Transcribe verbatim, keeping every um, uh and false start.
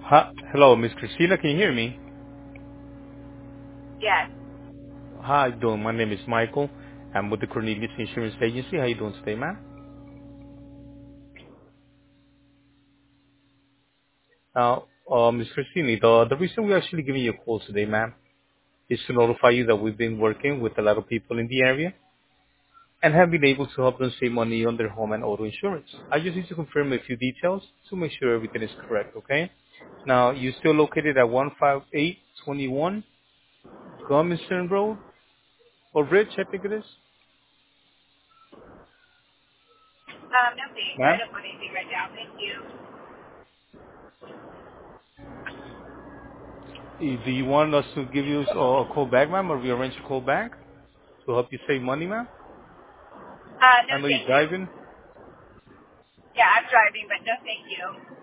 Hi, hello, Miss Christina. Can you hear me? Yes. How you doing? My name is Michael. I'm with the Cornelius Insurance Agency. How you doing today, ma'am? Now, uh, Miss Christina, the, the reason we're actually giving you a call today, ma'am, is to notify you that we've been working with a lot of people in the area and have been able to help them save money on their home and auto insurance. I just need to confirm a few details to make sure everything is correct, okay? Now, you're still located at one five eight two one Gummington Road, or Ridge, I think it is, Um, no thanks. I ma'am? don't want anything right now. Thank you. Eh, Do you want us to give you a a call back, ma'am, or we arrange a call back to help you save money, ma'am? Uh, no I know you're thank you. driving. Yeah, I'm driving, but no thank you.